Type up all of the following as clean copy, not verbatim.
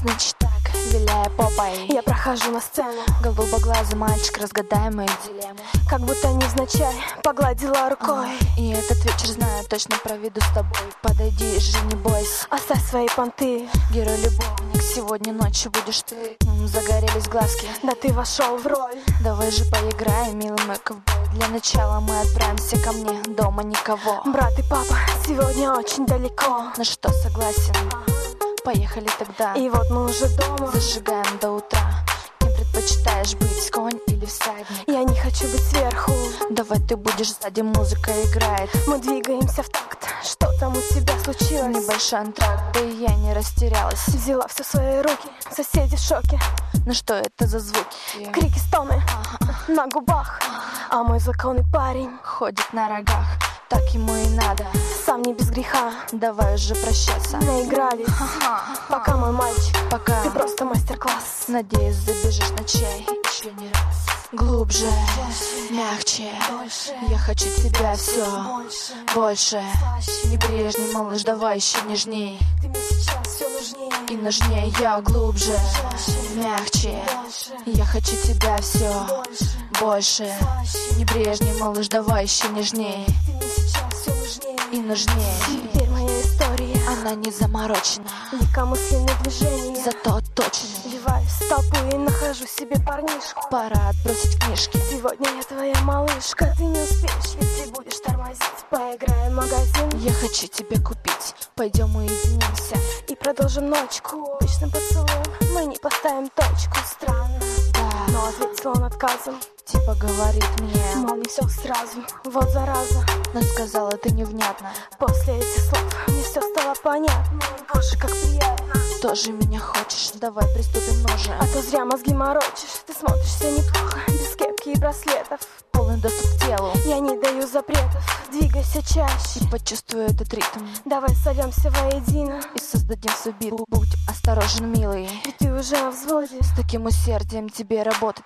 Значит так, виляя попой, я прохожу на сцену. Голубоглазый мальчик, разгадай мою дилемму. Как будто невзначай погладила рукой. И этот вечер знаю, точно проведу с тобой. Подойди же, не бойся, оставь свои понты. Герой-любовник, сегодня ночью будешь ты. Загорелись глазки, да ты вошел в роль. Давай же поиграем, милый мой ковбой. Для начала мы отправимся ко мне, дома никого. Брат и папа сегодня очень далеко. На что согласен? Поехали тогда. И вот мы уже дома. Зажигаем до утра. Кем предпочитаешь быть, конь или всадник? Я не хочу быть сверху. Давай ты будешь сзади, музыка играет. Мы двигаемся в такт. Что там у тебя случилось? Небольшой антракт, да и я не растерялась. Взяла все в свои руки, соседи в шоке. Ну что это за звуки? Крики, стоны на губах. А мой законный парень ходит на рогах. Так ему и надо, сам не без греха. Давай уже прощаться. Наигрались, пока мой мальчик, пока ты просто мастер-класс. Надеюсь, забежишь на чай еще не раз. Глубже, мягче, я хочу тебя все больше. Небрежней, малыш, давай еще нежней. Ты мне сейчас все нужнее и нужнее. Я глубже, мягче, я хочу тебя все больше. Небрежней, малыш, давай еще нежней. Ты мне сейчас все нужнее и нужнее. Теперь моя история, она не заморочена, легкомысленные движения, зато точно. Вливаюсь в толпу и нахожу себе парнишку. Пора отбросить книжки. Сегодня я твоя малышка. Ты не успеешь, ведь ты будешь тормозить. Поиграем в магазин. Я хочу тебя купить. Пойдем уединимся и продолжим ночку. Обычным поцелуем мы не поставим точку. Странно, да, но ответил он отказом. Типа говорит мне, мол, не все сразу, вот зараза. Но сказала ты невнятно. После этих слов мне все стало понятно. Боже, как приятно. Тоже меня хочешь? Давай приступим ноже. А то зря мозги морочишь. Ты смотришься неплохо, без кепки и браслетов. Полный доступ к телу. Я не даю запретов. Двигайся чаще и почувствуй этот ритм. Давай сольемся воедино и создадим свой бит. Будь осторожен, милый, ведь ты уже на взводе. С таким усердием тебе работать.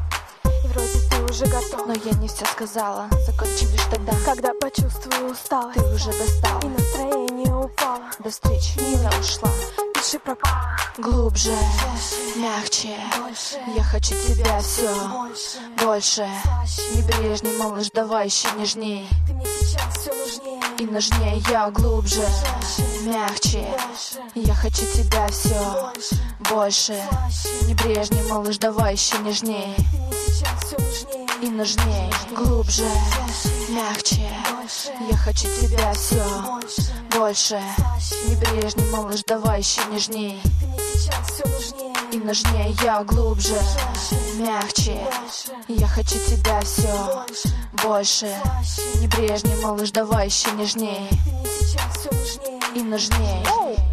И вроде ты уже готов. Но я не все сказала. Закончим лишь тогда, когда почувствую усталость. Ты уже достала и настроение упало. До встречи, милая ушла. Пиши пропала. Глубже, мягче, я хочу тебя все больше. Небрежней, малыш, давай еще нежней. Ты мне сейчас все нужнее и нужнее. Я глубже, мягче, я хочу тебя все больше. Небрежней, малыш, давай еще нежней. Ты мне сейчас все нужнее и нужнее. Глубже, мягче, я хочу тебя все больше. Небрежней, малыш, давай еще нежней. Ты мне сейчас все нужнее и нужнее. Я глубже, мягче, я хочу тебя все больше. Небрежней, малыш, давай еще нежней. Ты мне сейчас все нужнее и нужнее.